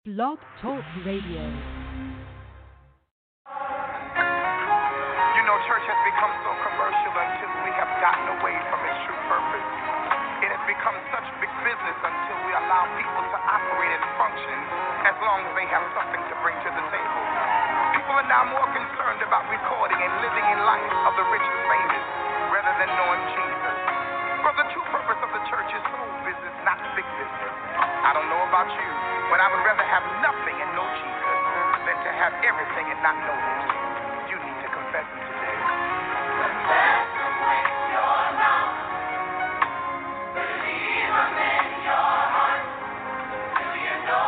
Blog Talk Radio. You know, church has become so commercial until we have gotten away from its true purpose. It has become such big business until we allow people to operate and function as long as they have something to bring to the table. People are now more concerned about recording and living in life of the rich and famous rather than knowing Jesus. But the true purpose of the church is soul business, not big business. I don't know about you, but I would rather have nothing and know Jesus than to have everything and not know him. You need to confess him today. Confess him with your mouth. Believe him in your heart. Do you know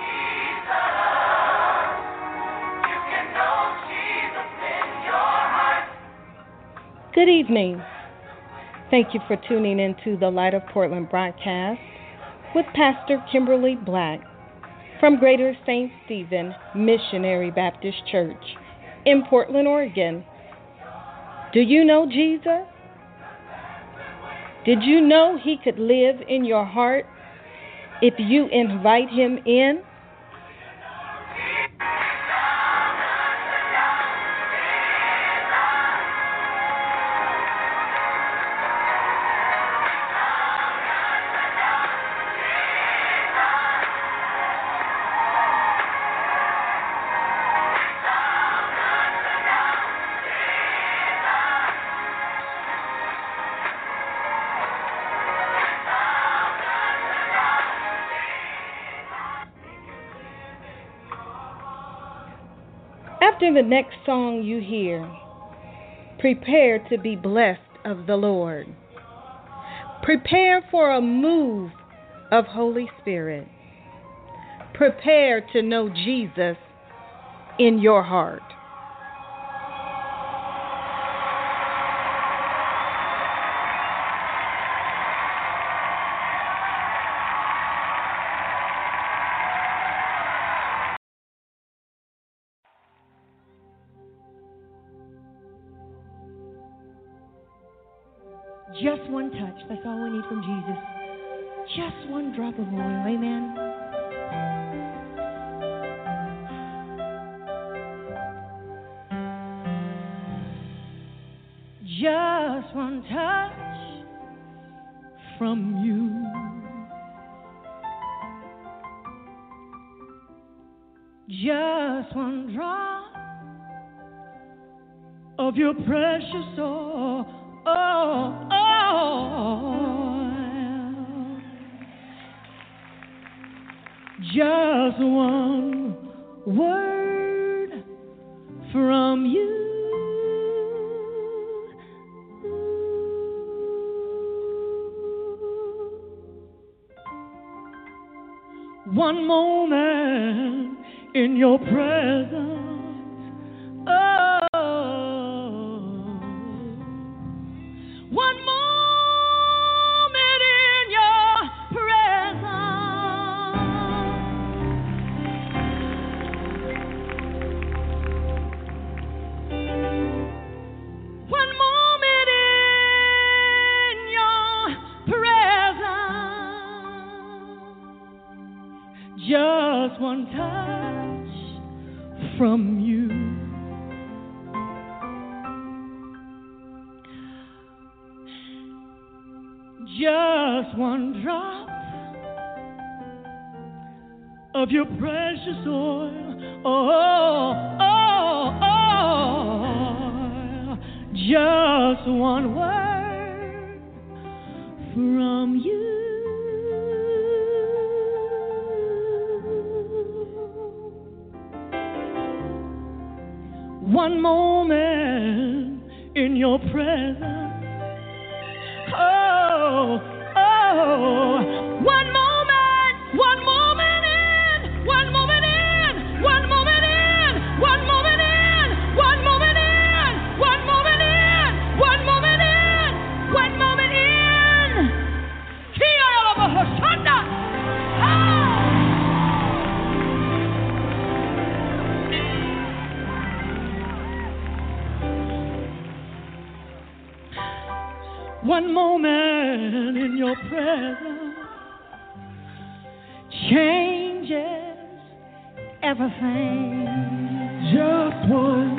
Jesus? You can know Jesus in your heart. Good evening. Thank you for tuning into the Light of Portland broadcast with Pastor Kimberly Black from Greater St. Stephen Missionary Baptist Church in Portland, Oregon. Do you know Jesus? Did you know he could live in your heart if you invite him in? After the next song you hear, prepare to be blessed of the Lord. Prepare for a move of Holy Spirit. Prepare to know Jesus in your heart. Just one touch. That's all we need from Jesus. Just one drop of oil. Amen. Just one touch from you. Just one drop of your precious oil. Just one word from you. One moment in your presence. One moment in your presence. One moment in your presence. Just one touch from you. Just one drop of your precious oil. Just one word from you. One moment in your presence. One moment in, one moment in, one moment in, one moment in, one moment in, one moment in, one moment in, one moment in. One moment in your presence changes everything. Just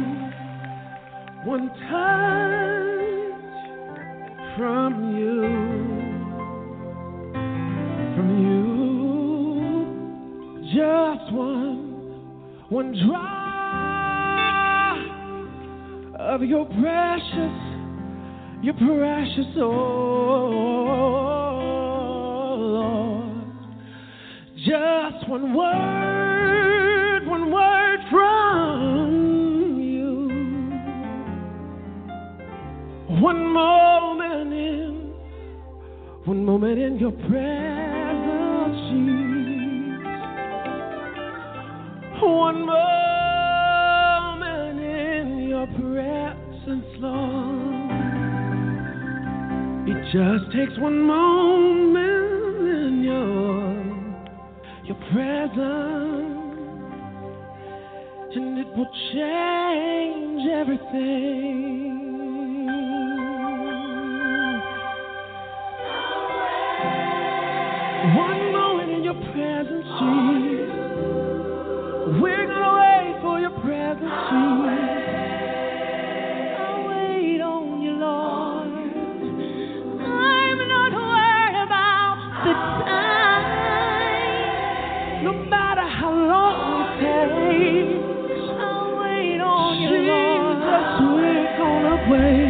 one touch from you, just one drop of your precious Lord. Just one word from you. One moment in your presence, Jesus. One moment in your presence, Lord. It just takes one moment in your presence, and it will change everything. One moment in your presence, Jesus. We're gonna wait for your presence, Jesus. I'll wait on you, Lord. I'm not worried about the time, No matter how long it takes, I'll wait on you, Jesus, Lord. we're gonna wait.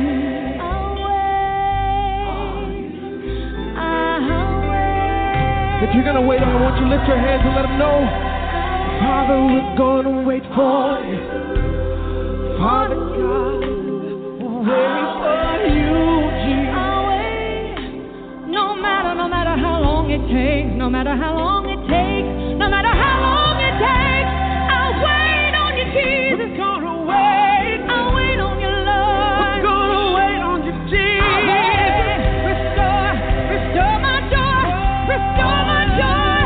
If you're gonna wait on him, won't you lift your hands and let him know? Father, we're gonna wait for you. Father God, we'll wait for you, Jesus. I'll wait, no matter how long it takes, no matter how long it takes, no matter how long it takes, I'll wait on you, Jesus. We're gonna wait. I'll wait on you, Lord. We're gonna wait on you, Jesus. I'll wait. Restore my joy, restore my joy,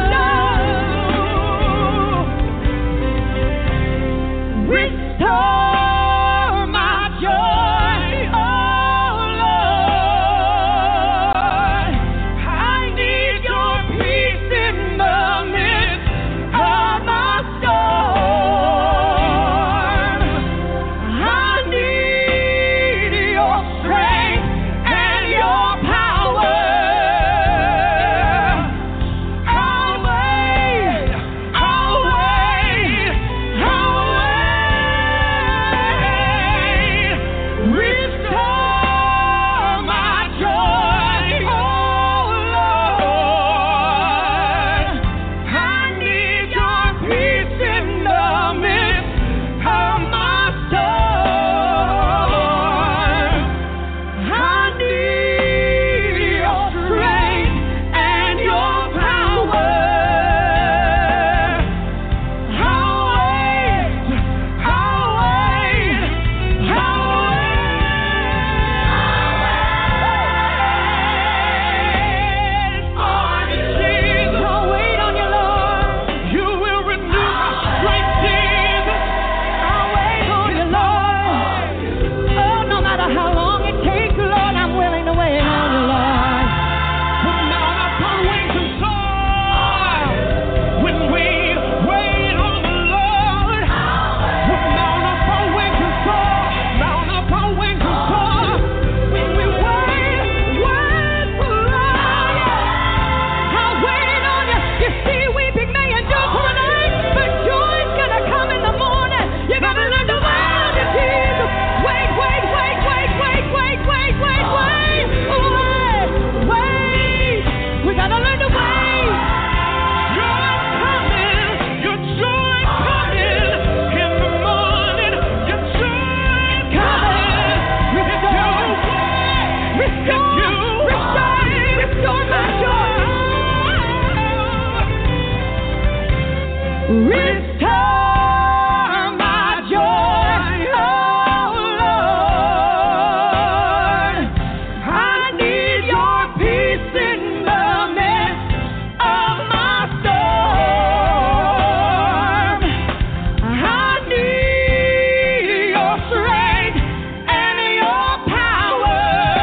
restore my joy, oh Lord. I need your peace in the midst of my storm. I need your strength and your power. I'll wait, I'll wait, I'll wait. Restore my joy, oh Lord. I need your peace in the midst of my storm. I need your strength and your power. I'll wait, I'll wait, I'll wait. I'll wait on you, Lord. You will renew my strength, Jesus. I'll wait on you, Lord. Oh, no matter how long it takes, Lord, I'm willing to wait on you, Lord. Put down upon wings and soar. When we wait on the Lord, put down upon wings and soar. Down upon wings and soar. When we wait for the Lord, I'll wait on you. You see, weeping may endure for a night, but joy's gonna come in the morning. You gotta learn to wait on you, Jesus. Wait, wait, wait, wait, wait, wait, wait, wait, wait, wait. We gotta learn to wait. Joy coming, your joy coming in the morning. Your joy coming. Restore my joy. Restore my joy, oh Lord. I need your peace in the midst of my storm. I need your strength and your power.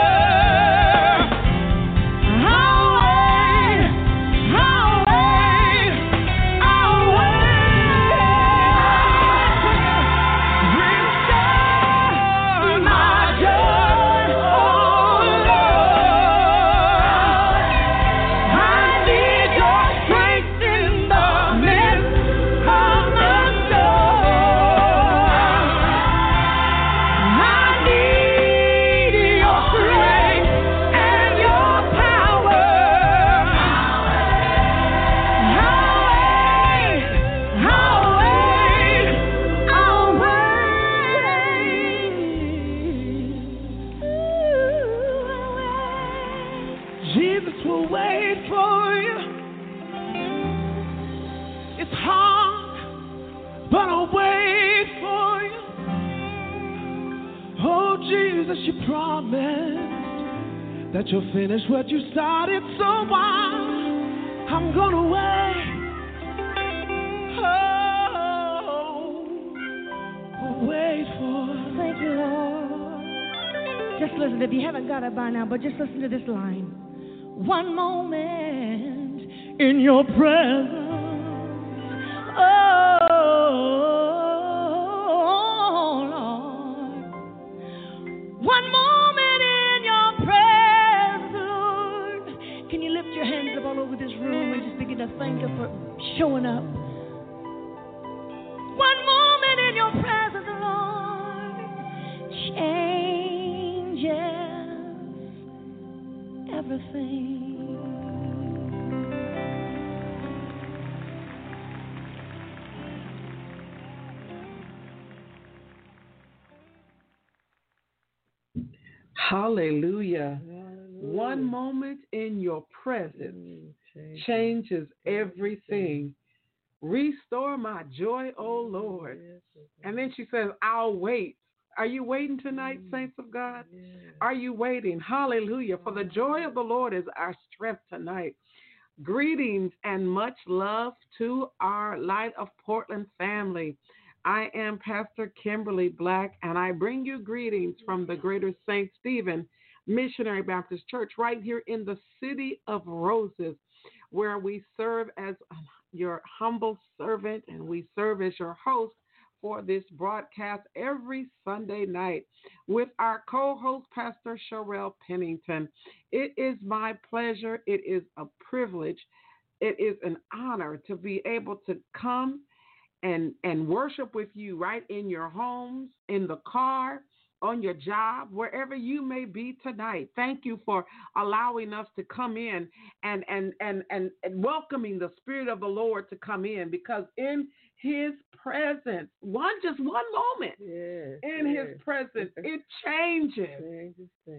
I'll wait, I'll wait, I'll wait. but I'll wait for you. Oh, Jesus, you promised that you'll finish what you started, so I'm gonna wait. Oh, wait for. Thank you, Lord. Just listen, if you haven't got it by now, but just listen to this line. One moment in your presence. Oh, Lord. One moment in your presence, Lord. Can you lift your hands up all over this room and just begin to thank Him for showing up? One moment in your presence, Lord, changes everything. Hallelujah. One moment in your presence changes everything. Restore my joy, O Lord. And then she says, I'll wait. Are you waiting tonight, saints of God? Are you waiting? Hallelujah. For the joy of the Lord is our strength tonight. Greetings and much love to our Light of Portland family. I am Pastor Kimberly Black, and I bring you greetings from the Greater St. Stephen Missionary Baptist Church right here in the City of Roses, where we serve as your humble servant and we serve as your host for this broadcast every Sunday night with our co-host, Pastor Sherelle Pennington. It is my pleasure. It is a privilege. It is an honor to be able to come and worship with you right in your homes, in the car, on your job, wherever you may be tonight. Thank you for allowing us to come in and welcoming the Spirit of the Lord to come in, because in His presence, just one moment in His presence, it changes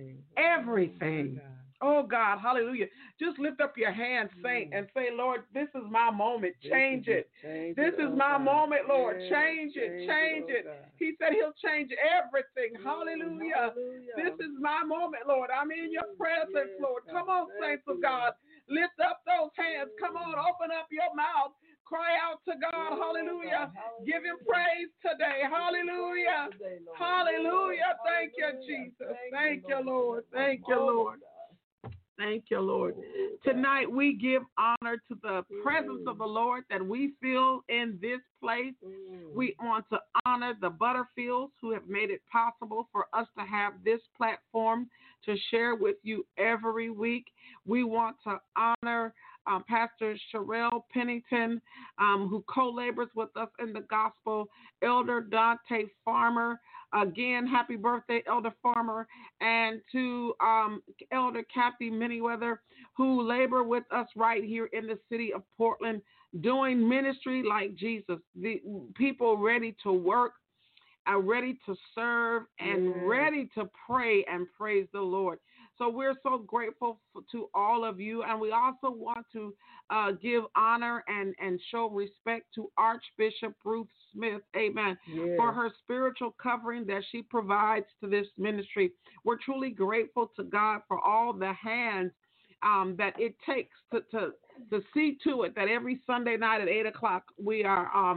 everything. Oh God, hallelujah. Just lift up your hands, saint, and say, Lord, this is my moment. Change it. This is my moment, Lord. Change it. Change it. He said He'll change everything. Hallelujah. This is my moment, Lord. I'm in your presence, Lord. Come on, saints of God. Lift up those hands. Come on, open up your mouth. Cry out to God. Hallelujah. Give Him praise today. Hallelujah. Hallelujah. Thank you, Jesus. Thank you, Lord. Thank you, Lord. Thank you, Lord. Tonight we give honor to the presence of the Lord that we feel in this place. We want to honor the Butterfields who have made it possible for us to have this platform to share with you every week. We want to honor Pastor Sherelle Pennington, who co-labors with us in the gospel, Elder Dante Farmer. Again, happy birthday, Elder Farmer, and to Elder Kathy Manyweather, who labor with us right here in the city of Portland, doing ministry like Jesus. The people ready to work, are ready to serve, and ready to pray and praise the Lord. So we're so grateful to all of you, and we also want to give honor and show respect to Archbishop Ruth Smith, amen, for her spiritual covering that she provides to this ministry. We're truly grateful to God for all the hands that it takes to see to it that every Sunday night at 8 o'clock we are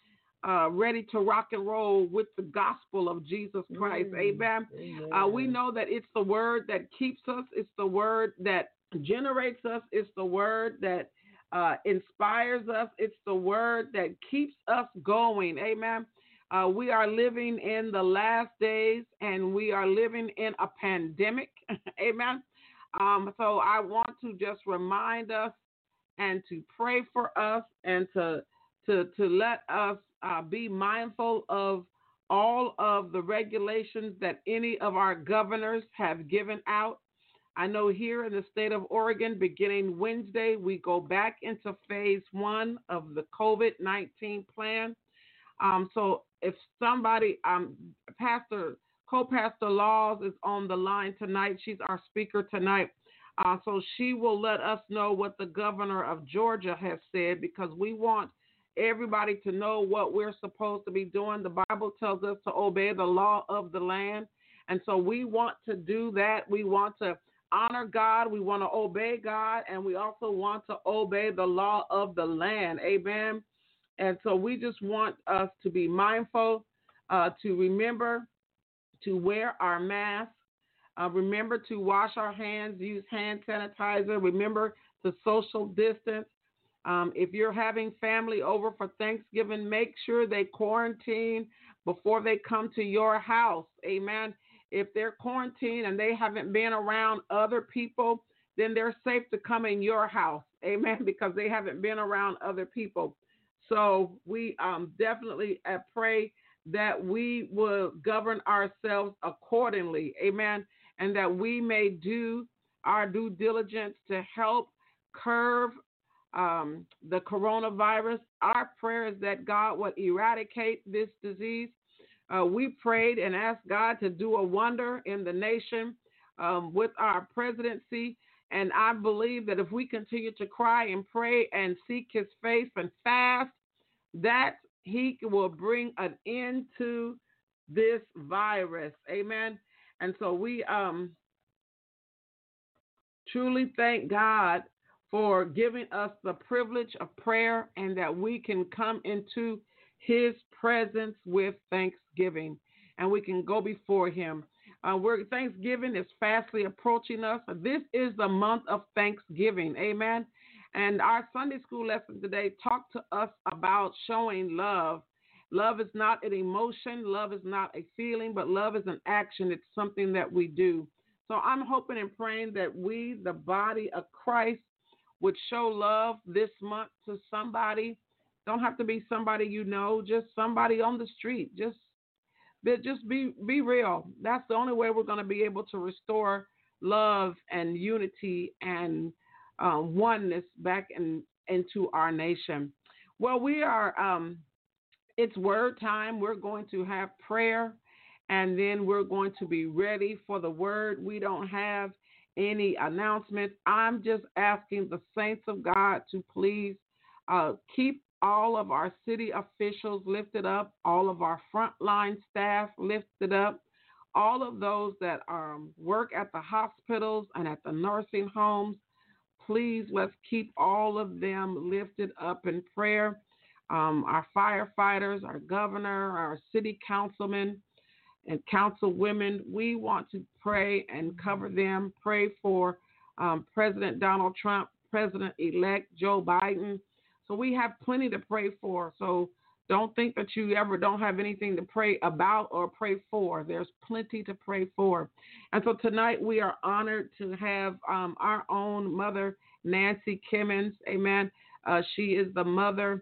ready to rock and roll with the gospel of Jesus Christ. Amen. We know that it's the word that keeps us. It's the word that generates us. It's the word that inspires us. It's the word that keeps us going. Amen. We are living in the last days, and we are living in a pandemic. Amen. So I want to just remind us and to pray for us and to let us be mindful of all of the regulations that any of our governors have given out. I know here in the state of Oregon, beginning Wednesday, we go back into phase 1 of the COVID-19 plan. So if somebody, Co-Pastor Laws is on the line tonight. She's our speaker tonight. So she will let us know what the governor of Georgia has said, because we want everybody to know what we're supposed to be doing. The Bible tells us to obey the law of the land. And so we want to do that. We want to honor God. We want to obey God. And we also want to obey the law of the land. Amen. And so we just want us to be mindful, to remember to wear our mask. Remember to wash our hands, use hand sanitizer. Remember to social distance. If you're having family over for Thanksgiving, make sure they quarantine before they come to your house. Amen. If they're quarantined and they haven't been around other people, then they're safe to come in your house. Amen. Because they haven't been around other people. So we definitely pray that we will govern ourselves accordingly. Amen. And that we may do our due diligence to help curb the coronavirus. Our prayer is that God would eradicate this disease. We prayed and asked God to do a wonder in the nation with our presidency. And I believe that if we continue to cry and pray and seek his face and fast, that he will bring an end to this virus. Amen. And so we truly thank God for giving us the privilege of prayer and that we can come into his presence with thanksgiving and we can go before him. Thanksgiving is fastly approaching us. This is the month of Thanksgiving. Amen. And our Sunday school lesson today talked to us about showing love. Love is not an emotion. Love is not a feeling, but love is an action. It's something that we do. So I'm hoping and praying that we, the body of Christ, would show love this month to somebody. Don't have to be somebody you know, just somebody on the street. Just be real. That's the only way we're going to be able to restore love and unity and oneness back into our nation. Well, we are, it's word time. We're going to have prayer, and then we're going to be ready for the word. We don't have any announcements. I'm just asking the saints of God to please keep all of our city officials lifted up, all of our frontline staff lifted up, all of those that work at the hospitals and at the nursing homes. Please, let's keep all of them lifted up in prayer. Our firefighters, our governor, our city councilmen and councilwomen, we want to pray and cover them. Pray for President Donald Trump, President-elect Joe Biden. So we have plenty to pray for. So don't think that you ever don't have anything to pray about or pray for. There's plenty to pray for. And so tonight we are honored to have our own mother, Nancy Kimmons. Amen. She is the mother,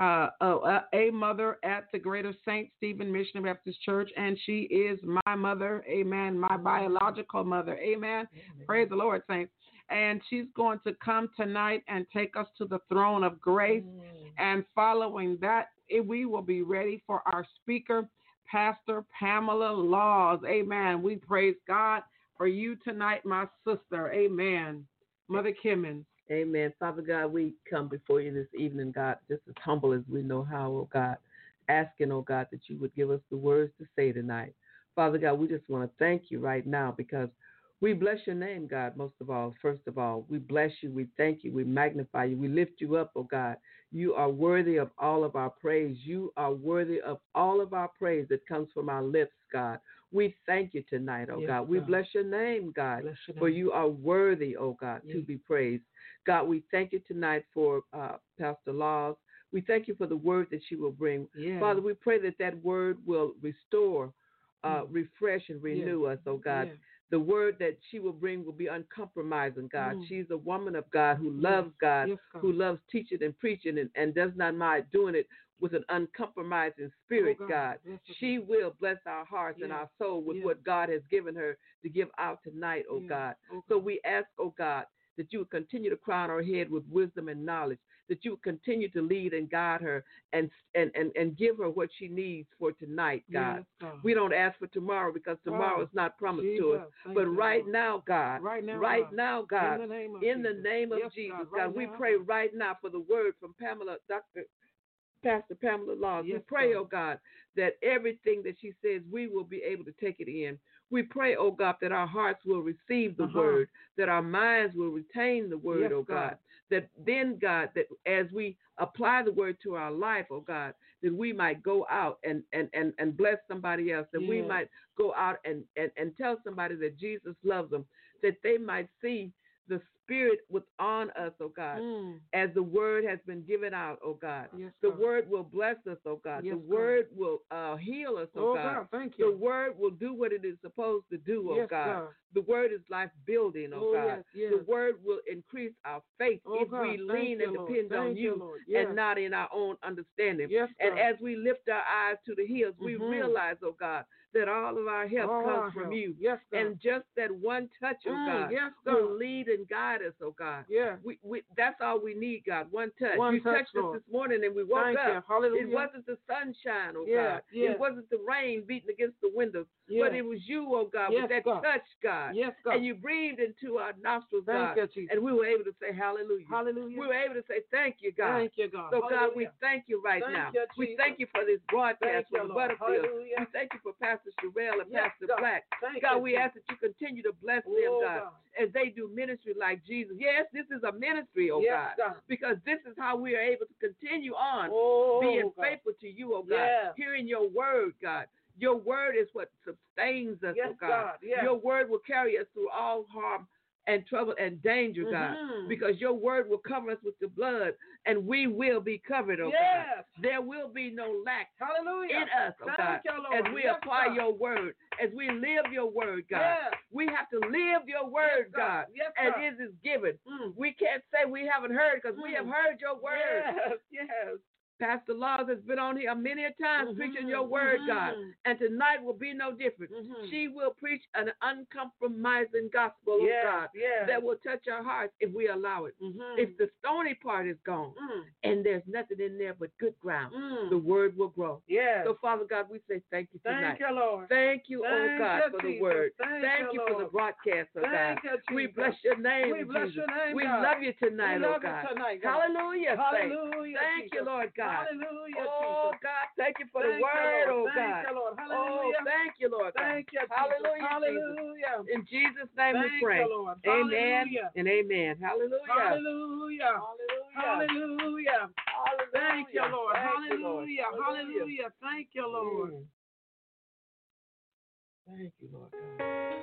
a mother at the Greater St. Stephen Missionary Baptist Church, and she is my mother. Amen. My biological mother. Amen. Praise the Lord, saints. And she's going to come tonight and take us to the throne of grace. And following that, we will be ready for our speaker, Pastor Pamela Laws. Amen. We praise God for you tonight, my sister. Amen. Mother Kimmons. Amen. Father God, we come before you this evening, God, just as humble as we know how, oh God, asking, oh God, that you would give us the words to say tonight. Father God, we just want to thank you right now because we bless your name, God, most of all. First of all, we bless you, we thank you, we magnify you, we lift you up, oh God. You are worthy of all of our praise. You are worthy of all of our praise that comes from our lips, God. We thank you tonight, oh God. We bless your name, God, for you are worthy, oh God, to be praised. God, we thank you tonight for Pastor Laws. We thank you for the word that she will bring. Father, we pray that that word will restore, refresh, and renew us, oh God. The word that she will bring will be uncompromising, God. She's a woman of God who loves God, who loves teaching and preaching and does not mind doing it with an uncompromising spirit, God. She will bless our hearts and our soul with what God has given her to give out tonight, oh God. So we ask, oh God, that you would continue to crown her head with wisdom and knowledge, that you would continue to lead and guide her and give her what she needs for tonight, God. We don't ask for tomorrow because tomorrow is not promised to us. But right now, God, right now, God, in the name of Jesus, God, we pray right now for the word from Pamela, Dr. Pastor Pamela Laws. Yes, we pray, God. oh God, that everything that she says, we will be able to take it in. We pray, oh God, that our hearts will receive the word, that our minds will retain the word, Yes, oh God. That then, God, that as we apply the word to our life, oh God, that we might go out and bless somebody else, that we Yes. might go out and tell somebody that Jesus loves them, that they might see the Spirit within us, oh God, as the word has been given out, oh God. Yes, the God. word will bless us, oh God. Yes, the word will heal us, oh God. Thank The you. word will do what it is supposed to do, oh Yes, God. The word is life building, oh God. Yes, yes. The word will increase our faith if God. we lean Thank and you, Lord. depend on Thank you, Lord. Yes. and not in our own understanding. Yes, and God. as we lift our eyes to the hills, we realize, oh God, that all of our help All our comes from help. you. Yes, God. And just that one touch, oh God, Yes, God. will lead and guide us, oh God. Yeah. We that's all we need, God. One touch. One You touch, touched Lord. us this morning and we woke Thank you. up. Hallelujah. It wasn't the sunshine, oh Yeah, God. yeah. It wasn't the rain beating against the windows. Yeah. But it was you, oh God, Yes, with that God. touch, God. Yes, God. And you breathed into our nostrils, Thank God. you, Jesus. And we were able to say hallelujah. Hallelujah. We were able to say thank you, God. Thank you, God. So, God, we Hallelujah. thank you right Thank now. you, We Jesus. thank you for this broadcast Thank you, from the Lord. Butterfield. Hallelujah. We thank you for Pastor Sherelle and Yes, Pastor God. Black. Thank God, you, we Jesus. ask that you continue to bless them, Oh, God, God. as they do ministry like Jesus. Yes, this is a ministry, oh Yes, God, God. because this is how we are able to continue on being God. faithful to you, oh God, Yeah. hearing your word, God. Your word is what sustains us, Yes, oh God. God. Yes. Your word will carry us through all harm and trouble and danger, God, because your word will cover us with the blood, and we will be covered, oh Yes. God. There will be no lack Hallelujah. in us, oh Thank God, you, Lord. as we Yes, apply God. your word, as we live your word, God. Yes. We have to live your word, Yes, God. God, Yes, as God. it is given. We can't say we haven't heard, because we have heard your word. Yes, yes. Pastor Laws has been on here many a times preaching your word, God, and tonight will be no different. She will preach an uncompromising gospel, oh God, that will touch our hearts if we allow it. If the stony part is gone and there's nothing in there but good ground, the word will grow. Yes. So, Father God, we say thank you tonight. Thank you, Lord. Thank you, Thank oh God, you, for the Jesus. word. Thank you, you for the Lord. broadcast, oh Thank God. you, Jesus. We bless your name, We bless Jesus. your name, We God. love you tonight, We oh love you God. tonight, God. Hallelujah. Hallelujah, Thank you, Jesus. Lord God. Hallelujah, Oh Jesus. God, thank you for Thank the you, word, Lord. oh Thank God. you, Lord. Oh, Hallelujah. thank you, Lord God. Thank you, Jesus. Hallelujah, Hallelujah. Jesus. In Jesus' name Thank we pray. you, Lord. Amen Hallelujah. and amen. Hallelujah. Hallelujah. Hallelujah. Hallelujah. Thank you, Lord. Thank you, Lord. Hallelujah. Hallelujah. Thank you, Lord. Thank you, Lord God.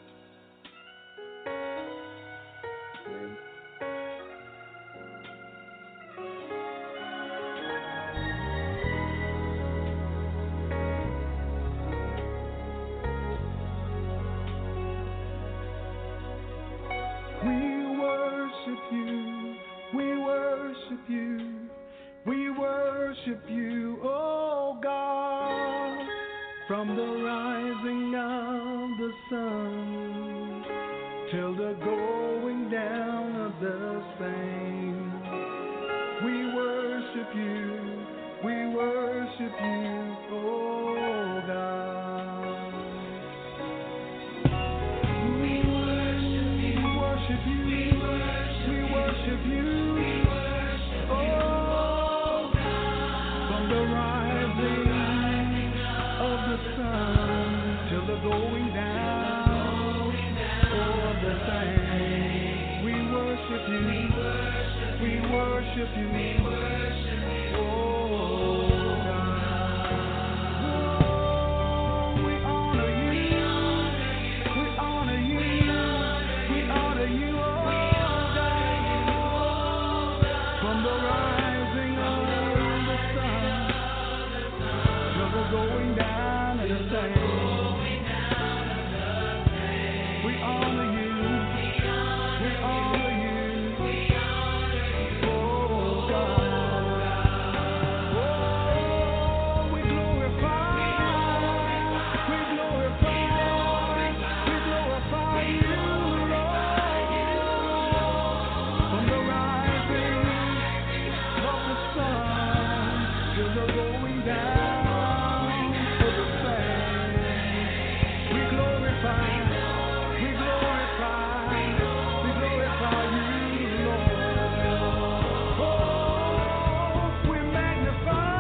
We worship you, we worship you, we worship you, oh God, from the rising of the sun till the going down of the same. We worship you, we worship you, oh God. Worship you, we worship you, oh, from the rising of the sun till the going down of the same. We worship you, we worship you, oh God. Oh, we honor you, we honor you. We honor you, oh God, from the rising of the sun till the going down of the same. We honor you, we honor you, oh God. Oh, we glorify you. From the rising of the sun till the going down of the same. We glorify you, Lord. Oh, we magnify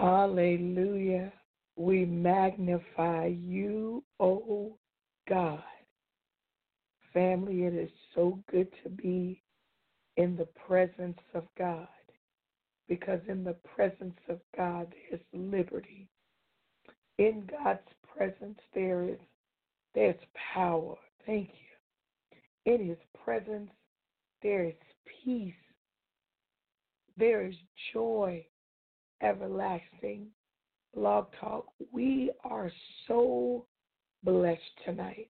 Hallelujah. We magnify you, oh God. Family, it is so good to be in the presence of God, because in the presence of God there's liberty. In God's presence there's power. Thank you. In his presence there is peace. There is joy everlasting. Blog Talk, we are so blessed tonight.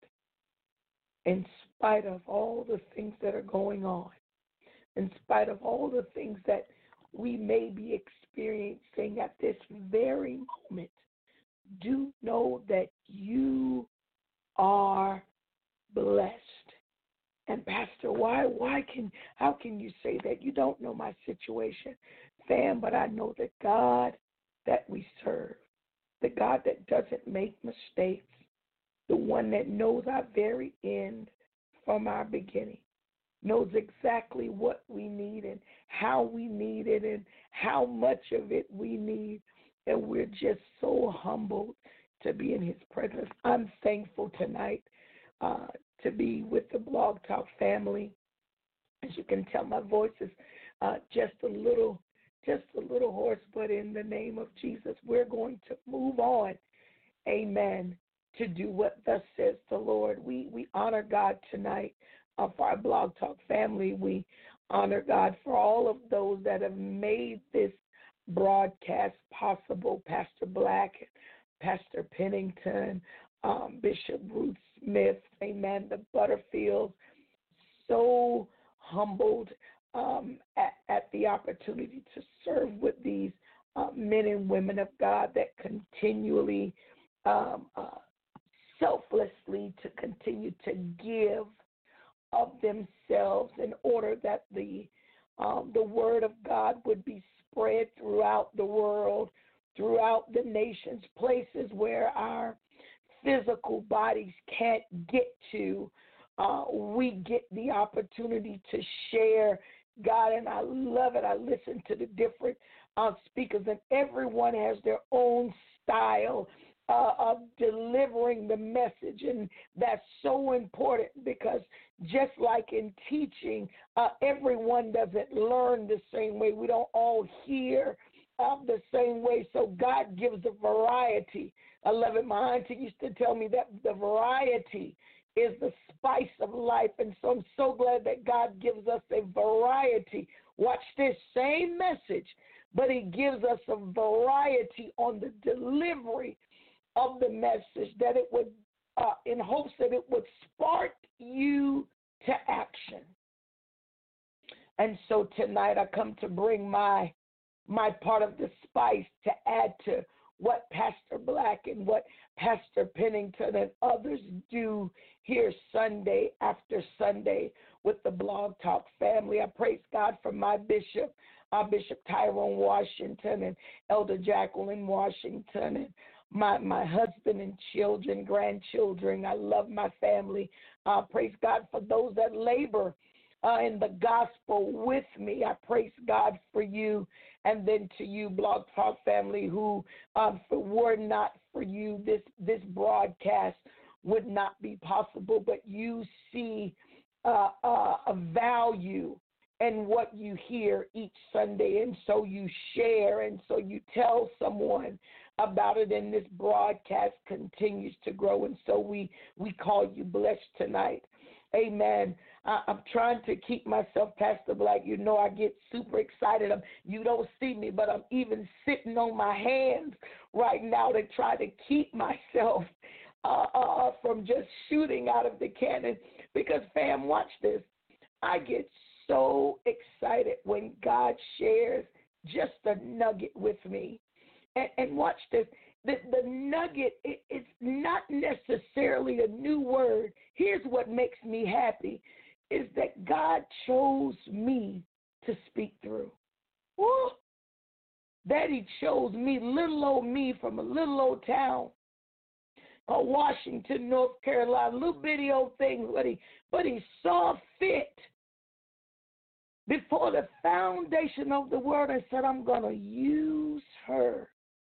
In spite of all the things that are going on, in spite of all the things that we may be experiencing at this very moment, do know that you are blessed. And Pastor, how can you say that? You don't know my situation, fam, but I know the God that we serve, the God that doesn't make mistakes, the one that knows our very end from our beginning, knows exactly what we need and how we need it and how much of it we need. And we're just so humbled to be in his presence. I'm thankful tonight to be with the Blog Talk family. As you can tell, my voice is just a little hoarse, but in the name of Jesus, we're going to move on, amen, to do what thus says the Lord. We honor God tonight for our Blog Talk family. We honor God for all of those that have made this broadcast possible, Pastor Black, Pastor Pennington, Bishop Ruth Smith, amen, the Butterfields. So humbled at the opportunity to serve with these men and women of God that continually, selflessly, to continue to give of themselves in order that the word of God would be spread throughout the world, throughout the nations, places where our physical bodies can't get to. We get the opportunity to share God, and I love it. I listen to the different speakers, and everyone has their own style of delivering the message, and that's so important, because just like in teaching, everyone doesn't learn the same way. We don't all hear the same way, so God gives a variety. I love it. My auntie used to tell me that the variety is the spice of life, and so I'm so glad that God gives us a variety. Watch this, same message, but he gives us a variety on the delivery of the message, that it would, in hopes that it would spark you to action. And so tonight I come to bring my part of the spice to add to what Pastor Black and what Pastor Pennington and others do here Sunday after Sunday with the Blog Talk family. I praise God for my bishop, Bishop Tyrone Washington, and Elder Jacqueline Washington, and my husband and children, grandchildren. I love my family. Praise God for those that labor in the gospel with me. I praise God for you. And then to you, Blog Talk family, who were not for you, this broadcast would not be possible, but you see a value in what you hear each Sunday, and so you share, and so you tell someone about it, and this broadcast continues to grow, and so we call you blessed tonight. Amen. I'm trying to keep myself, Pastor Black. You know I get super excited. You don't see me, but I'm even sitting on my hands right now to try to keep myself from just shooting out of the cannon. Because, fam, watch this. I get so excited when God shares just a nugget with me. And watch this. The nugget, it's not necessarily a new word. Here's what makes me happy, is that God chose me to speak through. Woo! That he chose me, little old me from a little old town of Washington, North Carolina, little bitty old thing, but he saw fit before the foundation of the world and said, I'm going to use her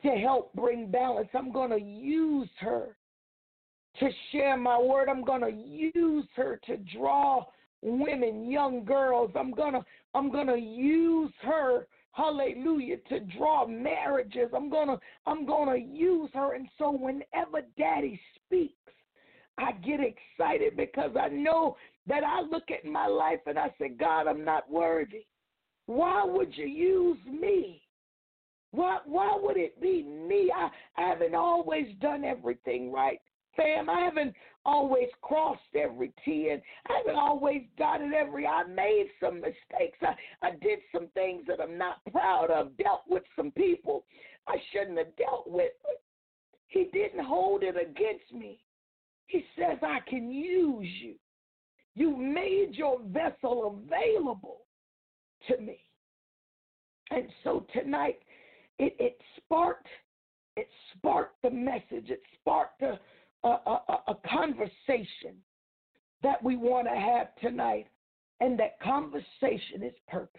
to help bring balance. I'm going to use her to share my word. I'm going to use her to draw women, young girls. I'm going to use her, hallelujah, to draw marriages. I'm going to use her. And so whenever Daddy speaks, I get excited because I know that I look at my life and I say, God, I'm not worthy. Why would you use me? Why would it be me? I haven't always done everything right, fam. I haven't always crossed every T, and I haven't always dotted every I. Made some mistakes. I did some things that I'm not proud of, dealt with some people I shouldn't have dealt with. He didn't hold it against me. He says, I can use you. You made your vessel available to me. And so tonight, it sparked the message. It sparked a conversation that we want to have tonight. And that conversation is purpose.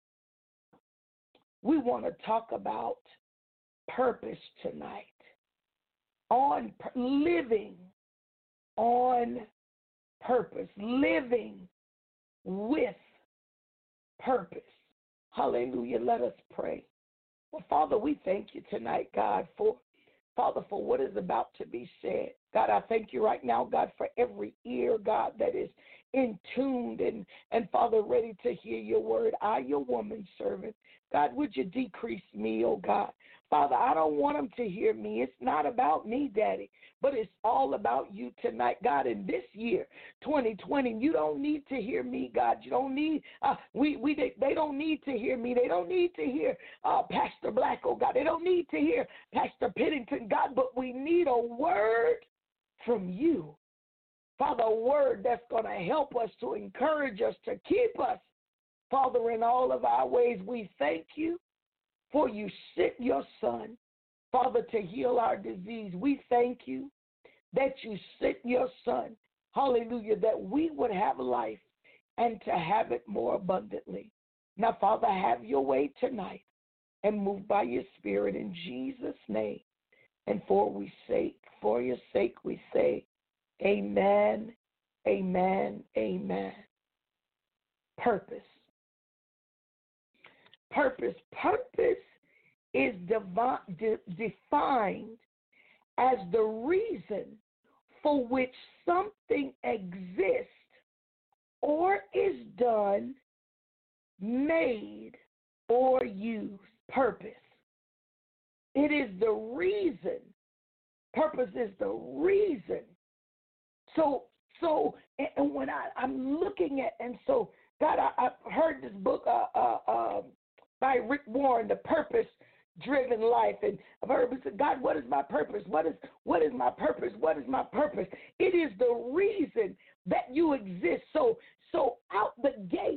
We want to talk about purpose tonight. On living on purpose, living with purpose. Hallelujah. Let us pray. Well, Father, we thank you tonight, God, for what is about to be said. God, I thank you right now, God, for every ear, God, that is in tuned and Father, ready to hear your word. I, your woman servant, God, would you decrease me, oh God? Father, I don't want them to hear me. It's not about me, Daddy, but it's all about you tonight, God. In this year, 2020, you don't need to hear me, God. You don't need, they don't need to hear me. They don't need to hear Pastor Black, oh God. They don't need to hear Pastor Pennington, God, but we need a word from you. Father, a word that's going to help us, to encourage us, to keep us, Father, in all of our ways. We thank you for you sent your son, Father, to heal our disease. We thank you that you sent your son, hallelujah, that we would have life and to have it more abundantly. Now, Father, have your way tonight and move by your spirit in Jesus' name. And for your sake, we say, amen, amen, amen. Purpose. Purpose. Purpose is defined as the reason for which something exists or is done, made, or used. Purpose. It is the reason. Purpose is the reason. So, and when I'm looking at, and so, God, I've heard this book by Rick Warren, The Purpose-Driven Life, and I've heard him say, God, what is my purpose? What is my purpose? What is my purpose? It is the reason that you exist. So out the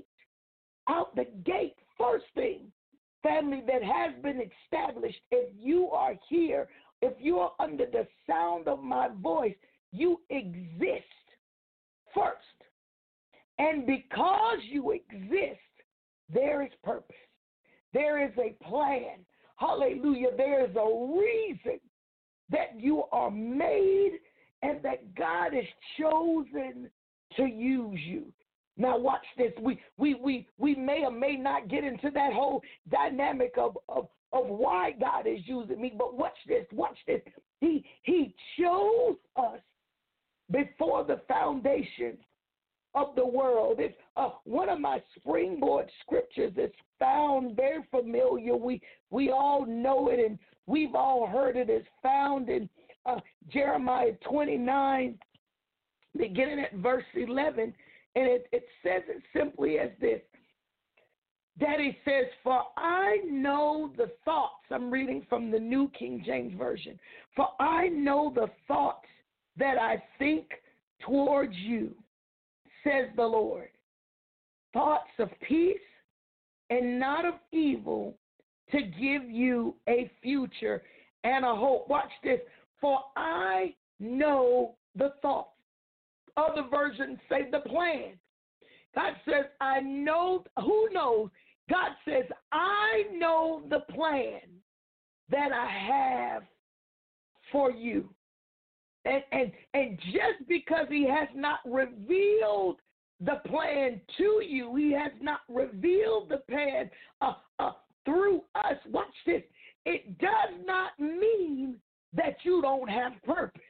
gate, first thing, family, that has been established, if you are here, if you are under the sound of my voice, you exist first. And because you exist, there is purpose. There is a plan. Hallelujah. There is a reason that you are made and that God has chosen to use you. Now watch this. We may or may not get into that whole dynamic of why God is using me, but watch this. He chose us before the foundation of the world. It's one of my springboard scriptures that's found very familiar. We all know it and we've all heard it. It's found in Jeremiah 29, beginning at verse 11. And it says it simply as this. Daddy says, for I know the thoughts. I'm reading from the New King James Version. For I know the thoughts that I think towards you, says the Lord. Thoughts of peace and not of evil, to give you a future and a hope. Watch this. For I know the thoughts. Other versions say the plan. God says, I know. Who knows? God says, I know the plan that I have for you. And just because he has not revealed the plan to you, he has not revealed the plan through us, watch this, it does not mean that you don't have purpose.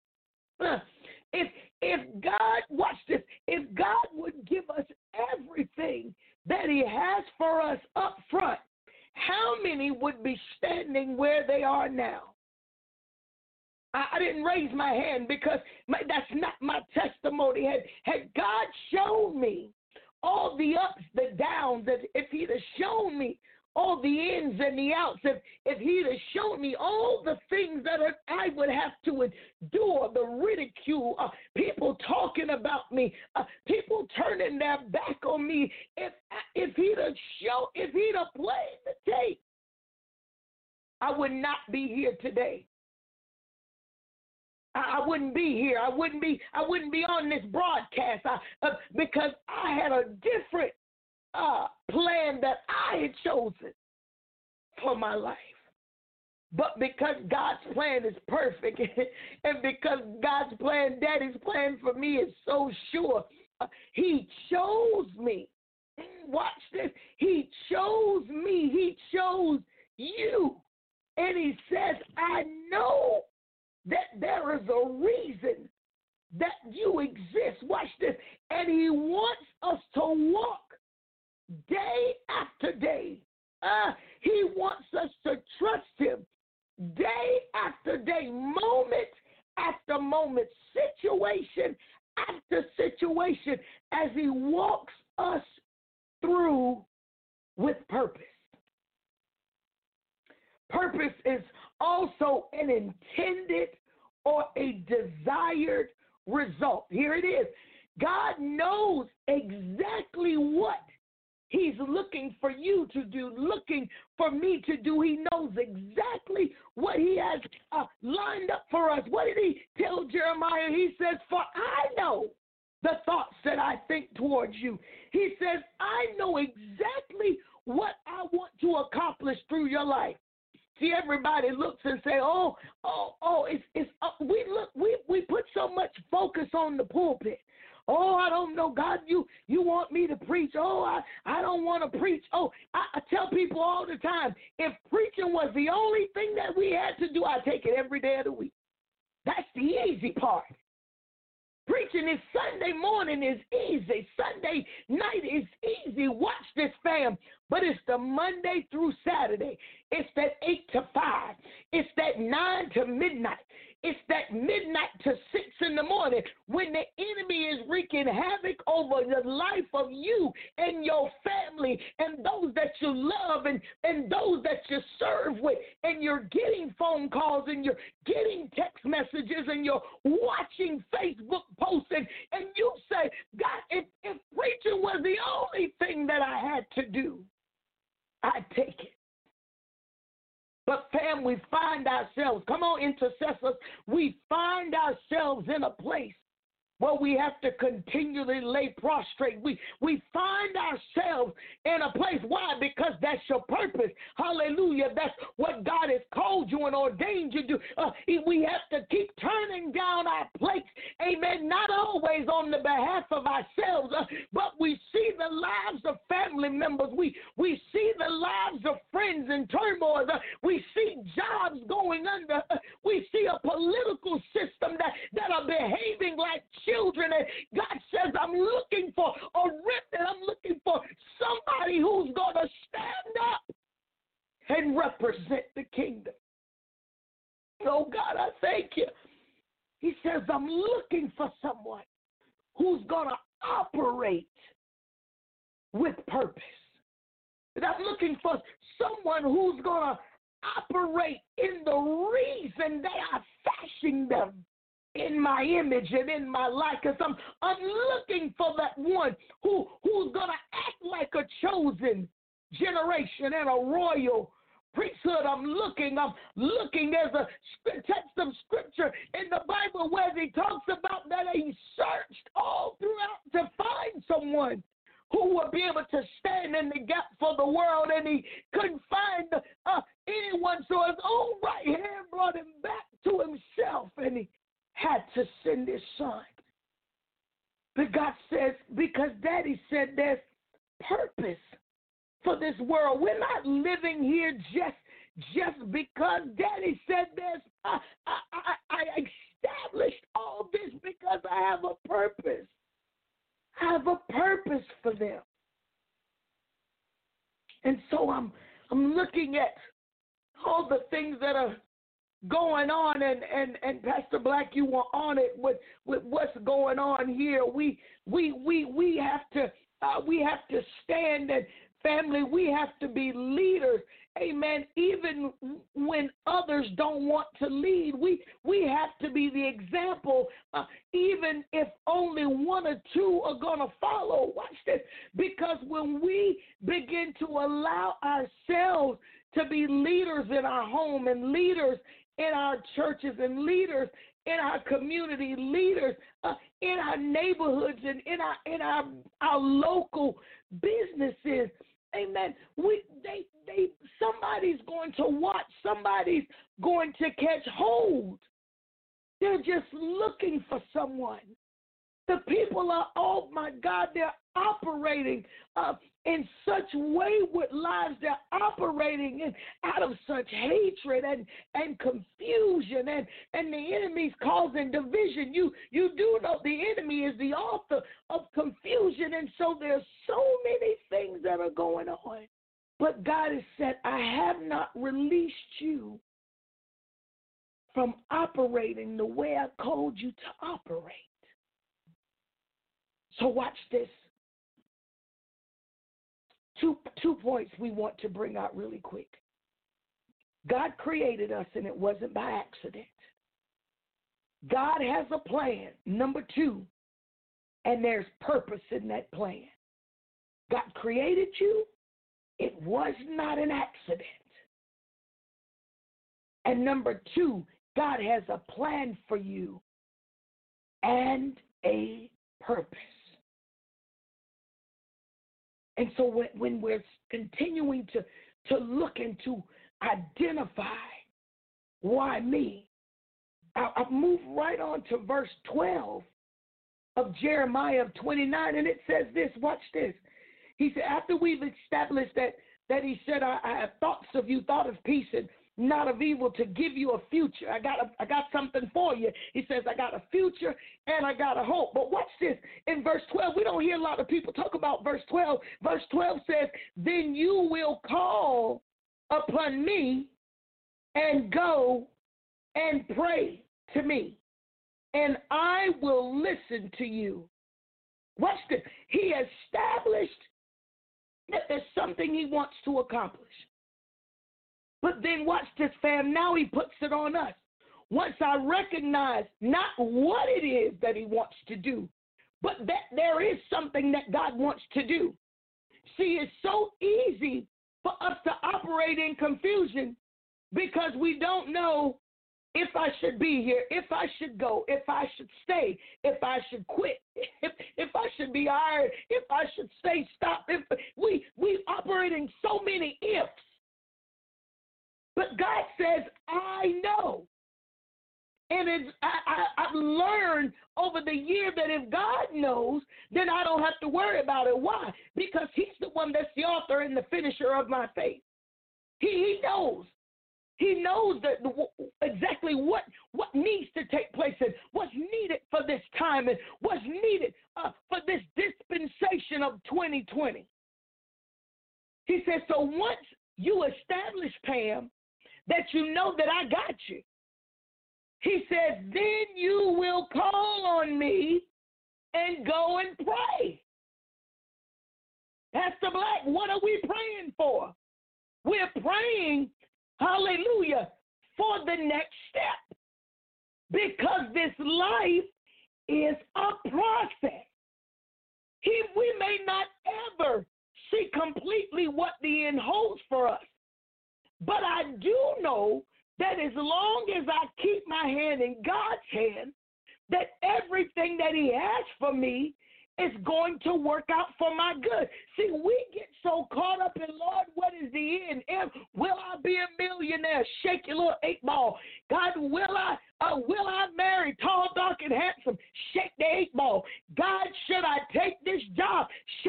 If God, watch this, if God would give us everything that he has for us up front, how many would be standing where they are now? I didn't raise my hand because that's not my testimony. Had God shown me all the ups, the downs, if he'd have shown me all the ins and the outs, if he'd have shown me all the things that I would have to endure, the ridicule, people talking about me, people turning their back on me, if he'd have played the tape, I would not be here today. I wouldn't be here. I wouldn't be on this broadcast because I had a different plan that I had chosen for my life. But because God's plan is perfect and because God's plan, Daddy's plan for me is so sure, he chose me. Watch this. He chose me. He chose you. And he says, I know that there is a reason that you exist. Watch this. And he wants us to walk day after day. He wants us to trust him day after day, moment after moment, situation after situation, as he walks us through with purpose. Purpose is also an intended or a desired result. Here it is. God knows exactly what he's looking for you to do, looking for me to do. He knows exactly what he has lined up for us. What did he tell Jeremiah? He says, for I know the thoughts that I think towards you. He says, I know exactly what I want to accomplish through your life. See, everybody looks and say, we put so much focus on the pulpit. Oh, I don't know, God, you want me to preach. Oh, I don't want to preach. Oh, I tell people all the time, if preaching was the only thing that we had to do, I'd take it every day of the week. That's the easy part. Preaching is Sunday morning is easy. Sunday night is easy. Watch this, fam. But it's the Monday through Saturday. It's that 8 to 5. It's that 9 to midnight. It's that midnight to 6 in the morning when the enemy is wreaking havoc over the life of you and your family and those that you love and those that you serve with. And you're getting phone calls and you're getting text messages and you're watching Facebook posts and you say, God, if preaching was the only thing that I had to do, I'd take it. But fam, we find ourselves, come on, intercessors, we find ourselves in a place where we have to continually lay prostrate. We find ourselves in a place. Why? Because that's your purpose. Hallelujah. That's what God has called you and ordained you to do. We have to keep turning down our plates. Amen. Not always on the behalf of ourselves, but we see the lives of family members. We see the lives of friends in turmoil. We see jobs going under. We see a political system that are behaving like children, and God says, I'm looking for a remnant. I'm looking for somebody who's going to stand up and represent the kingdom. Oh, God, I thank you. He says, I'm looking for someone who's going to operate with purpose. And I'm looking for someone who's going to operate in the reason that I fashioned them in my image and in my likeness. I'm looking for that one who's going to act like a chosen generation and a royal priesthood. I'm looking. There's a text of scripture in the Bible where he talks about that he searched all throughout to find someone who would be able to stand in the gap for the world, and he couldn't find anyone. So his Daddy said there's purpose for this world. We're not living here just because Daddy said there's. I established all this because I have a purpose. I have a purpose for them. And so I'm looking at all the things that are going on, and Pastor Black, you were on it with what's going on here. We have to stand, and family, we have to be leaders. Amen. Even when others don't want to lead, we have to be the example, even if only one or two are going to follow. Watch this. Because when we begin to allow ourselves to be leaders in our home and leaders in our churches and leaders in our community, leaders in our neighborhoods and in our local businesses, amen. Somebody's going to watch. Somebody's going to catch hold. They're just looking for someone. The people are, oh my God, they're operating in such wayward lives. They're operating out of such hatred and confusion, and the enemy's causing division. You do know the enemy is the author of confusion, and so there's so many things that are going on. But God has said, I have not released you from operating the way I called you to operate. So watch this. Two points we want to bring out really quick. God created us, and it wasn't by accident. God has a plan, number two, and there's purpose in that plan. God created you. It was not an accident. And number two, God has a plan for you and a purpose. And so when we're continuing to look and to identify why me, I've moved right on to verse 12 of Jeremiah 29, and it says this, watch this. He said, after we've established that he said, I have thoughts of you, thought of peace and not of evil, to give you a future. I got something for you. He says, I got a future and I got a hope. But watch this. In verse 12, we don't hear a lot of people talk about verse 12. Verse 12 says, then you will call upon me and go and pray to me, and I will listen to you. Watch this. He established that there's something he wants to accomplish. But then watch this, fam. Now he puts it on us. Once I recognize not what it is that he wants to do, but that there is something that God wants to do. See, it's so easy for us to operate in confusion because we don't know if I should be here, if I should go, if I should stay, if I should quit, if I should be hired, if I should say stop. We operating so many ifs. But God says, I know. And I've learned over the year that if God knows, then I don't have to worry about it. Why? Because he's the one that's the author and the finisher of my faith. He knows. He knows that exactly what needs to take place and what's needed for this time and what's needed for this dispensation of 2020. He says, so once you establish, Pam, that you know that I got you, he says, then you will call on me and go and pray. Pastor Black, what are we praying for? We're praying, hallelujah, for the next step. Because this life is a process. We may not ever see completely what the end holds for us. But I do know that as long as I keep my hand in God's hand, that everything that he has for me is going to work out for my good. See, we get so caught up in, Lord, what is the end? Will I be a millionaire? Shake your little 8-ball. God, will I marry tall, dark, and handsome? Shake the 8-ball. God, should I take this job?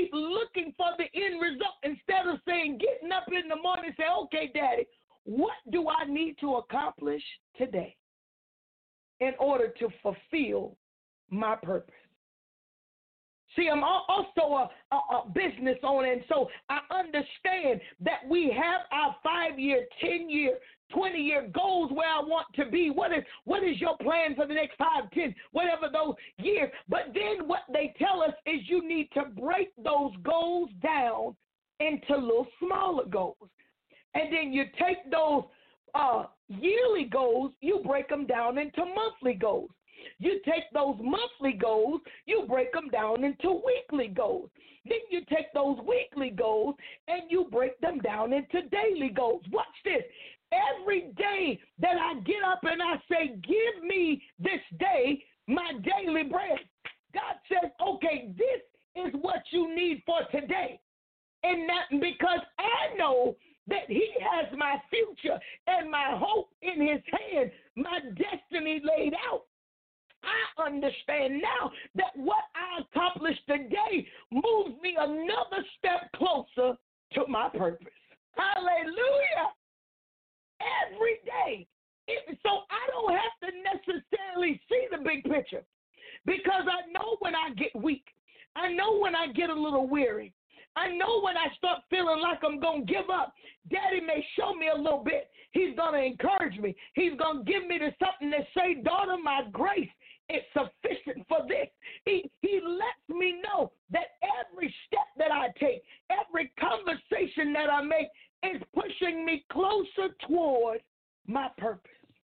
keep looking for the end result instead of saying, getting up in the morning and say, okay, Daddy, what do I need to accomplish today in order to fulfill my purpose? See, I'm also a business owner, and so I understand that we have our 5-year, 10-year, 20-year goals where I want to be. What is your plan for the next 5, 10, whatever those years? But then what they tell us is you need to break those goals down into little smaller goals. And then you take those yearly goals, you break them down into monthly goals. You take those monthly goals, you break them down into weekly goals. Then you take those weekly goals and you break them down into daily goals. Watch this. Every day that I get up and I say, give me this day my daily bread, God says, okay, this is what you need for today. And that because I know that he has my future and my hope in his hand, my destiny laid out. I understand now that what I accomplished today moves me another step closer to my purpose. Hallelujah. Every day. So I don't have to necessarily see the big picture because I know when I get weak. I know when I get a little weary. I know when I start feeling like I'm going to give up, Daddy may show me a little bit. He's going to encourage me. He's going to give me something to say, daughter, my grace is sufficient for this. He lets me know that every step that I take, every conversation that I make is pushing me closer toward my purpose.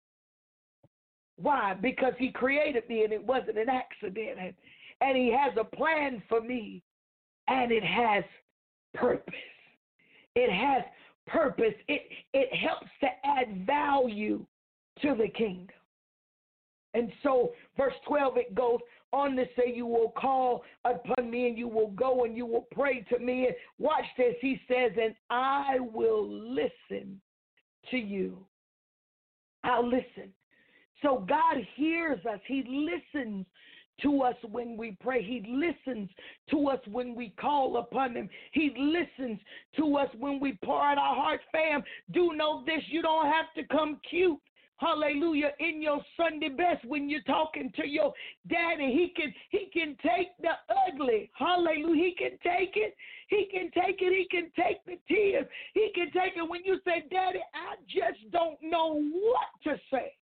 Why? Because he created me and it wasn't an accident. And he has a plan for me. And it has purpose. It has purpose. It helps to add value to the kingdom. And so, verse 12, it goes on to say, you will call upon me and you will go and you will pray to me. And watch this. He says, and I will listen to you. I'll listen. So God hears us. He listens to us when we pray. He listens to us when we call upon him. He listens to us when we pour out our hearts. Fam, do know this. You don't have to come cute. Hallelujah. In your Sunday best when you're talking to your daddy. He can take the ugly. Hallelujah. He can take it. He can take it. He can take the tears. He can take it when you say, Daddy, I just don't know what to say.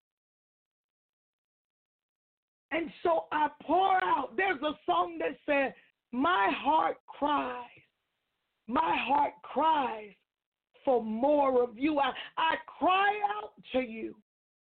And so I pour out. There's a song that says, my heart cries. My heart cries for more of you. I cry out to you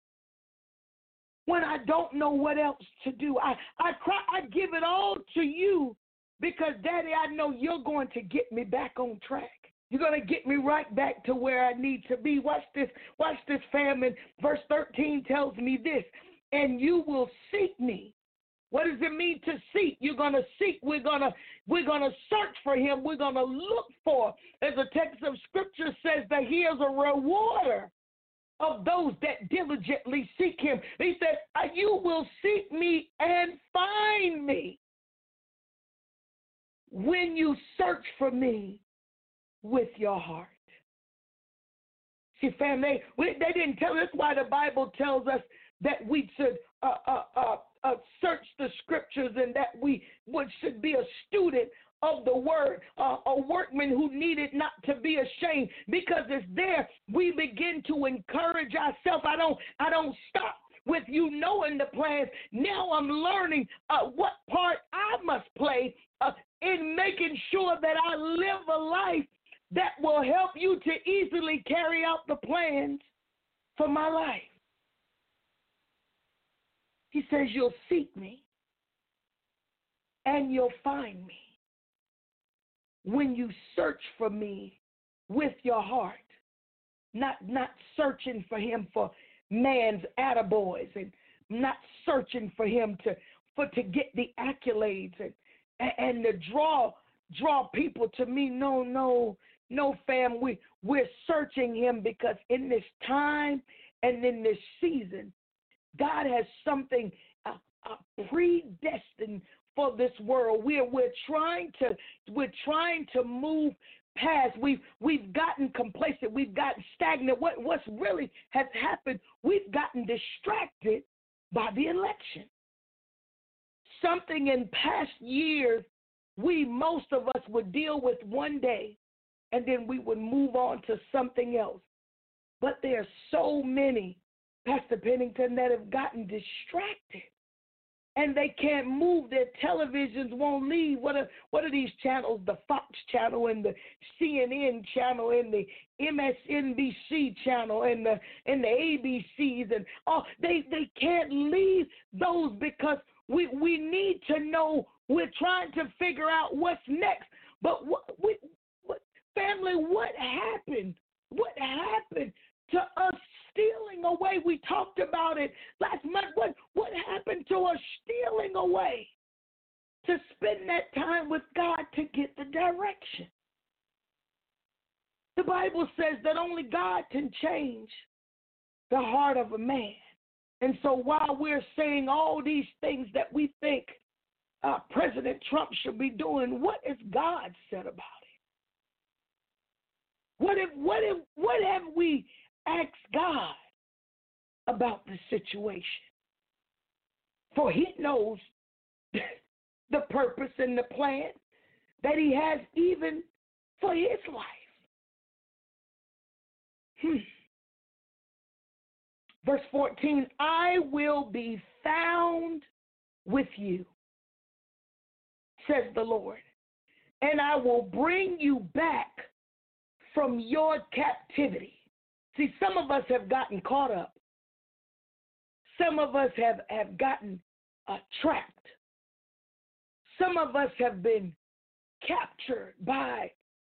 when I don't know what else to do. I cry. I give it all to you because, Daddy, I know you're going to get me back on track. You're going to get me right back to where I need to be. Watch this, family. Verse 13 tells me this. And you will seek me. What does it mean to seek? You're going to seek. We're going to search for him. We're going to look for. As the text of Scripture says that he is a rewarder of those that diligently seek him. He said, you will seek me and find me when you search for me with your heart. See, family, they didn't tell us. That's why the Bible tells us that we should search the Scriptures and that we should be a student of the word, a workman who needed not to be ashamed, because it's there we begin to encourage ourselves. I don't stop with you knowing the plans. Now I'm learning what part I must play in making sure that I live a life that will help you to easily carry out the plans for my life. He says, you'll seek me and you'll find me when you search for me with your heart, not searching for him for man's attaboys and not searching for him to get the accolades and to draw people to me. No, fam. We're searching him because in this time and in this season, God has something predestined for this world. We're trying to move past. We've gotten complacent. We've gotten stagnant. What's really has happened? We've gotten distracted by the election. Something in past years most of us would deal with one day, and then we would move on to something else. But there are so many, Pastor Pennington, that have gotten distracted, and they can't move. Their televisions won't leave. What are these channels? The Fox channel and the CNN channel and the MSNBC channel and the ABCs and all. They can't leave those because we need to know. We're trying to figure out what's next. But what family, what happened? What happened to us stealing away? We talked about it last month. What happened to us stealing away to spend that time with God to get the direction? The Bible says that only God can change the heart of a man. And so while we're saying all these things that we think President Trump should be doing, what has God said about it? What have we asked God about the situation? For he knows the purpose and the plan that he has even for his life. Verse 14, I will be found with you, says the Lord, and I will bring you back from your captivity. See, some of us have gotten caught up. Some of us have gotten trapped. Some of us have been captured by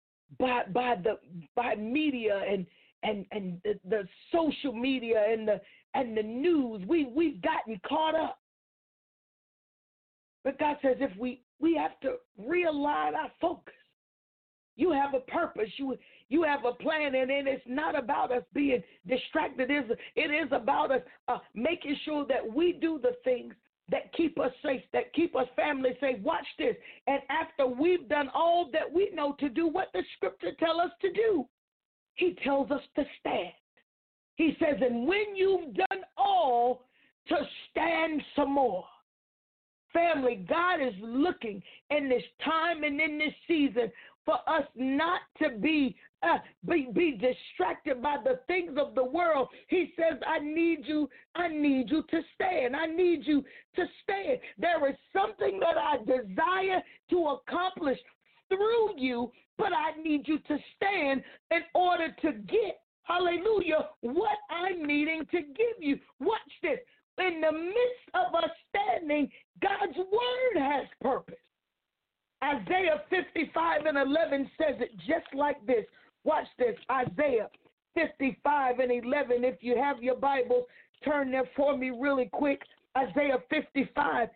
media and the social media and the news. We've gotten caught up. But God says if we have to realign our focus. You have a purpose. You have a plan, and it's not about us being distracted. It is about us making sure that we do the things that keep us safe, that keep us family safe. Watch this. And after we've done all that we know to do, what the scripture tells us to do, he tells us to stand. He says, and when you've done all, to stand some more. Family, God is looking in this time and in this season for us not to be distracted by the things of the world. He says, I need you to stand. I need you to stand. There is something that I desire to accomplish through you, but I need you to stand in order to get, hallelujah, what I'm needing to give you. Watch this. In the midst of us standing, God's word has purpose. Isaiah 55:11 says it just like this. Watch this. Isaiah 55:11. If you have your Bible, turn there for me really quick. Isaiah 55:11.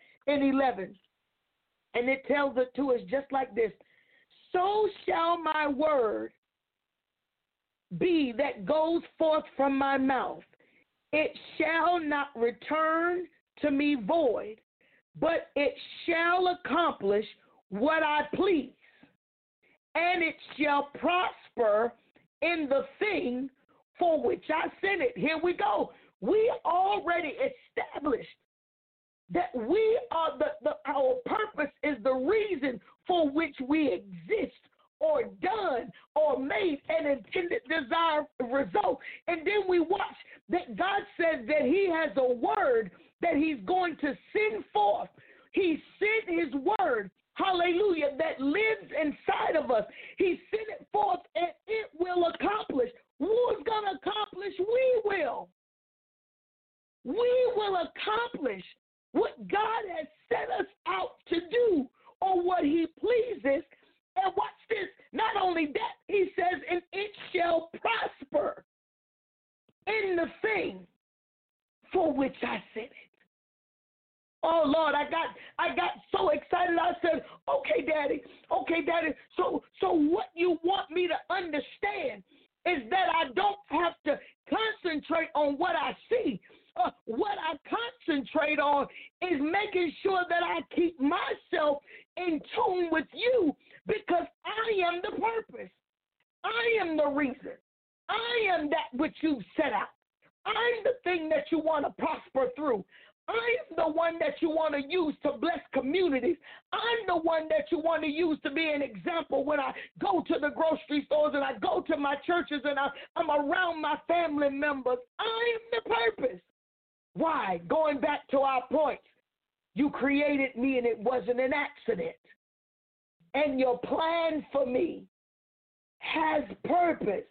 And it tells it to us just like this. So shall my word be that goes forth from my mouth. It shall not return to me void, but it shall accomplish what I please, and it shall prosper in the thing for which I sent it. Here we go. We already established that we are our purpose is the reason for which we exist, or done, or made an intended desired result. And then we watch that God says that he has a word that he's going to send forth. He sent his word, hallelujah, that lives inside of us. He sent it forth, and it will accomplish. Who's going to accomplish? We will. We will accomplish what God has set us out to do, or what he pleases. And watch this. Not only that, he says, and it shall prosper in the thing for which I sent it. Oh, Lord, I got so excited. I said, okay, Daddy. So what you want me to understand is that I don't have to concentrate on what I see. What I concentrate on is making sure that I keep myself am the purpose. I am the reason. I am that which you set out. I'm the thing that you want to prosper through. I am the one that you want to use to bless communities. I'm the one that you want to use to be an example when I go to the grocery stores and I go to my churches and I'm around my family members. I am the purpose. Why? Going back to our points, you created me and it wasn't an accident. And your plan for me has purpose.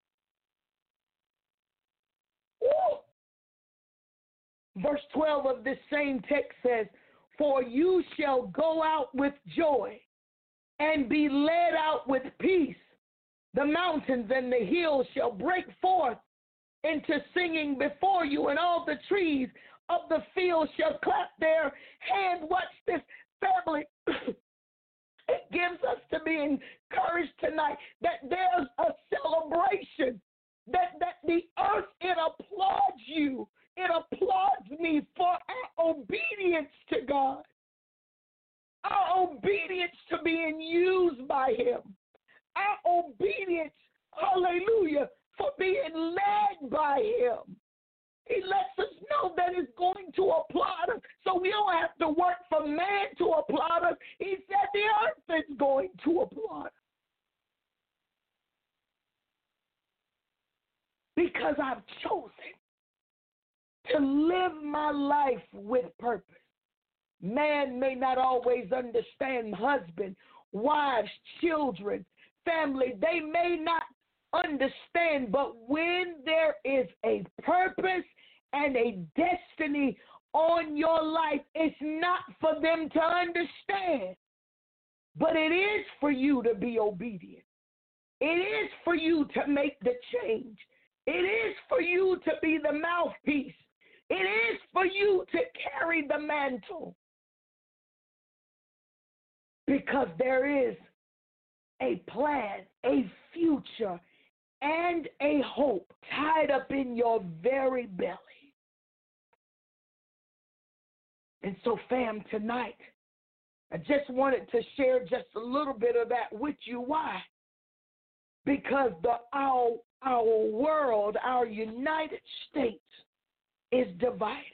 Ooh. Verse 12 of this same text says, for you shall go out with joy and be led out with peace. The mountains and the hills shall break forth into singing before you, and all the trees of the field shall clap their hands. Watch this, family. It gives us to be encouraged tonight that there's a celebration, that the earth, it applauds you. It applauds me for our obedience to God, our obedience to being used by Him, our obedience, hallelujah, for being led by Him. He lets us know that it's going to applaud us, so we don't have to work for man to applaud us. He said the earth is going to applaud us. Because I've chosen to live my life with purpose. Man may not always understand husband, wives, children, family. They may not understand, but when there is a purpose and a destiny on your life, it's not for them to understand, but it is for you to be obedient. It is for you to make the change. It is for you to be the mouthpiece. It is for you to carry the mantle, because there is a plan, a future, and a hope tied up in your very belly. And so, fam, tonight, I just wanted to share just a little bit of that with you. Why? Because our world, our United States, is divided.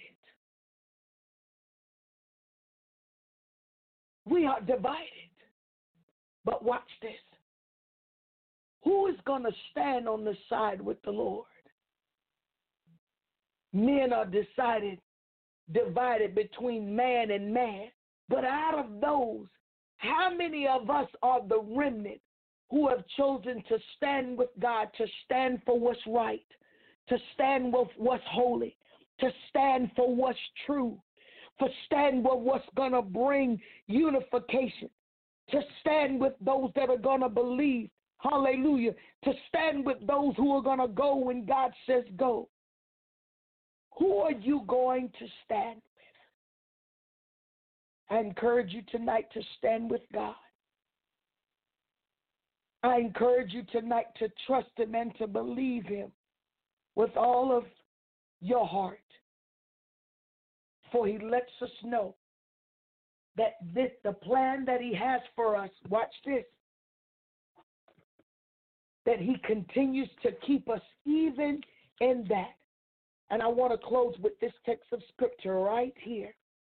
We are divided. But watch this. Who is going to stand on the side with the Lord? Men are divided between man and man. But out of those, how many of us are the remnant who have chosen to stand with God, to stand for what's right, to stand with what's holy, to stand for what's true, to stand with what's going to bring unification, to stand with those that are going to believe, hallelujah, to stand with those who are going to go when God says go. Who are you going to stand with? I encourage you tonight to stand with God. I encourage you tonight to trust Him and to believe Him with all of your heart. For He lets us know that the plan that He has for us, watch this, that He continues to keep us even in that. And I want to close with this text of scripture right here.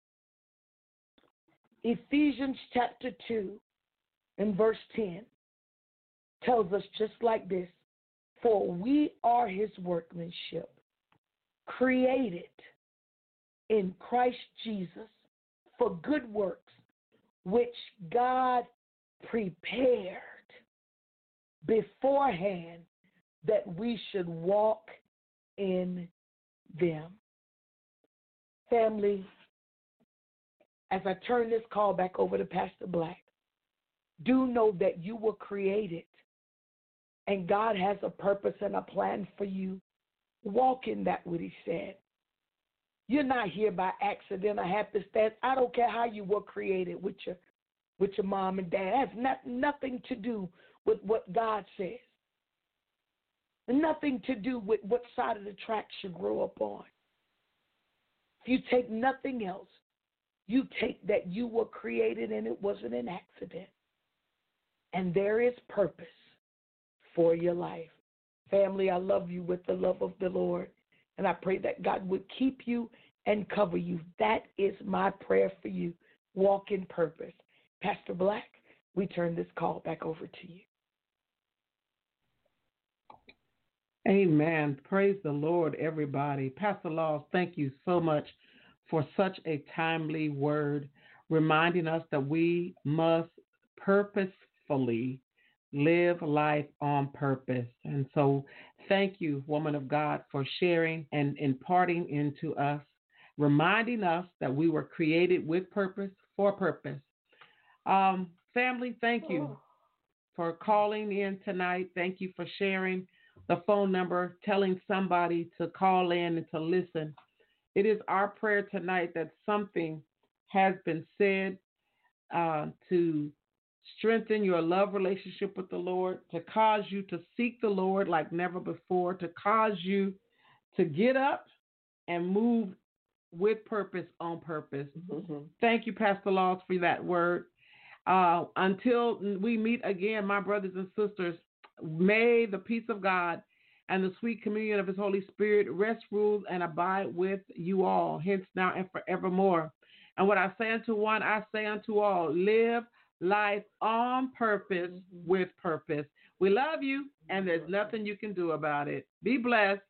Ephesians chapter 2 and verse 10 tells us just like this: for we are His workmanship, created in Christ Jesus for good works, which God prepared beforehand that we should walk in them. Family, as I turn this call back over to Pastor Black, do know that you were created and God has a purpose and a plan for you. Walk in that, what He said. You're not here by accident or happenstance. I don't care how you were created with your mom and dad. It has nothing to do with what God says. Nothing to do with what side of the tracks you grew up on. If you take nothing else, you take that you were created and it wasn't an accident. and there is purpose for your life. Family, I love you with the love of the Lord, and I pray that God would keep you and cover you. That is my prayer for you. Walk in purpose. Pastor Black, we turn this call back over to you. Amen. Praise the Lord, everybody. Pastor Laws, thank you so much for such a timely word, reminding us that we must purposefully live life on purpose. And so thank you, woman of God, for sharing and imparting into us, reminding us that we were created with purpose, for purpose. Family, thank you for calling in tonight. Thank you for sharing the phone number, telling somebody to call in and to listen. It is our prayer tonight that something has been said to strengthen your love relationship with the Lord, to cause you to seek the Lord like never before, to cause you to get up and move with purpose on purpose. Mm-hmm. Thank you, Pastor Laws, for that word. Until we meet again, my brothers and sisters, may the peace of God and the sweet communion of His Holy Spirit rest, rule, and abide with you all, hence now and forevermore. And what I say unto one, I say unto all, live life on purpose with purpose. We love you, and there's nothing you can do about it. Be blessed.